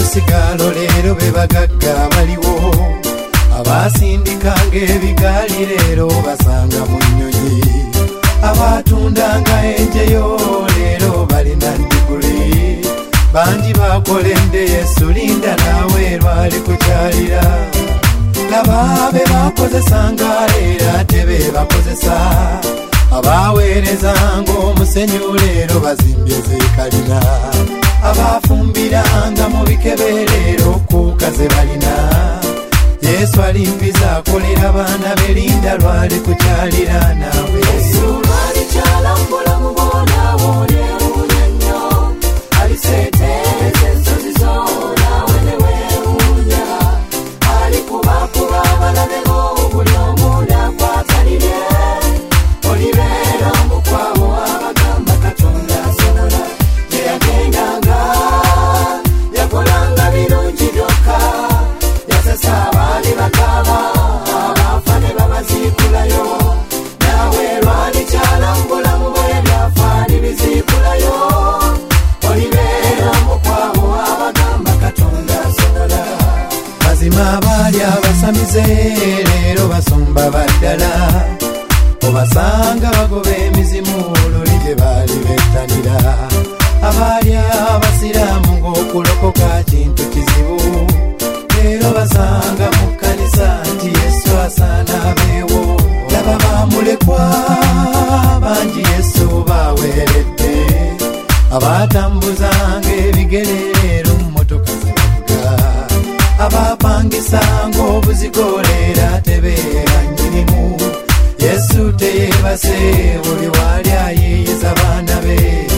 abesigalo leero bebagagga baliwo abasindikanga ebigaali leero basanga mu nnyonyi abatundanga enjeyo leero balina ndiguli bangi bakolende Yesu linda naawe lwali kukyalira laba be bakozesanga era tebe bakozesa abaweerezanga omusenyu leero bazimbye zeekalina abafumbiranga mu bikebe leero kuuka ze balina Yesu alimbiza akolera abaana be linda lwali kukyalira naawe Yesu lwali kyalambula mu boonawo neewuunya nnyo aliseeteeza ensozi zo naawe ne weewuunya alikubakuba abalabe bo buli omu n'akwakalire olibeera omukwawo abagamba Katonda asobola gye yagendanga yakolanga birungi byokka yasesa abaali bakaaba abafa ne babaziikulayo naawe lwali kyalambula mu bwe byafaani biziikulayo olibeera omukwawo abagamba Katonda asobola mazima abaali abasamize leero basumba baddala obasanga bagoba emizimu luli gye baali bettanira abaali abasiraamu ng'okulokoka kintu kizibu leero basanga mu kkanisa nti Yesu asaana abeewo laba baamulekwa bangi Yesu baaweeredde abaatambuzanga ebigere leero mmotoka zivuga abaapangisanga obuzigo leero atebeera nnyinimu Yesu teyeebase buli waali ayiiyiza baana be